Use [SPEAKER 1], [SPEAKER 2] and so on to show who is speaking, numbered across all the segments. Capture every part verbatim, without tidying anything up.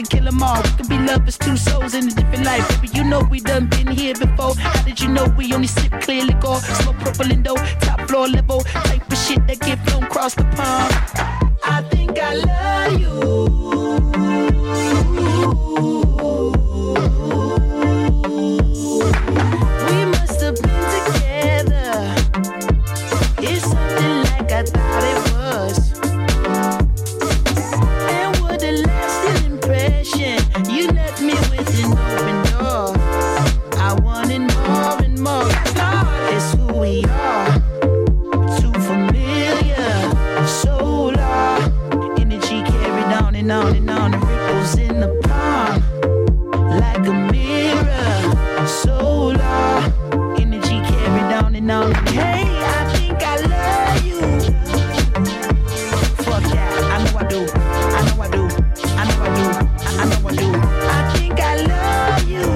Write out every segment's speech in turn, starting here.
[SPEAKER 1] kill them all. We could be lovers, two souls in a different life. Baby, you know we done been here before. How did you know we only sip clear liquor? Smoke purple and dough, top floor level. Type of shit that get flown across the pond. I think I love you. We must have been together. It's something like I thought it was. And what a lasting impression. You left me with an open door. I wanted more and more. It's who we are. Too familiar. Solar. Energy carried on and on and on. The ripples in the pond. Like a mirror. Solar. Energy carried on and on. Hey, I think I love you. Fuck that, I know I do. I know I do. I know I do. I know I do. I think I love you.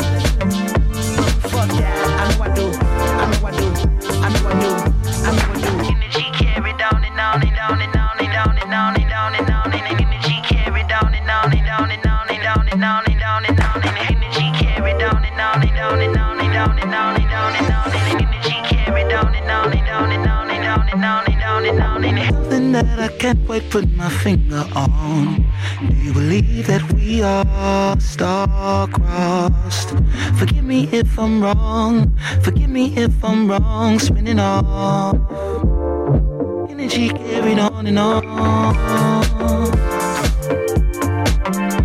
[SPEAKER 1] Fuck that, I know I do. I know I do. I know I do. I know I do. Energy carried on and on and on and on and on and on and on and on and energy carried on and on and on and on and on and on and on and on and energy carried on and on and on and on and on and on and on and on and energy carried on and on and on and on and on and on and on and on and something that I can't quite put my finger on. Do you believe that we are star-crossed? Forgive me if I'm wrong. Forgive me if I'm wrong. Spinning off. Energy carried on and on.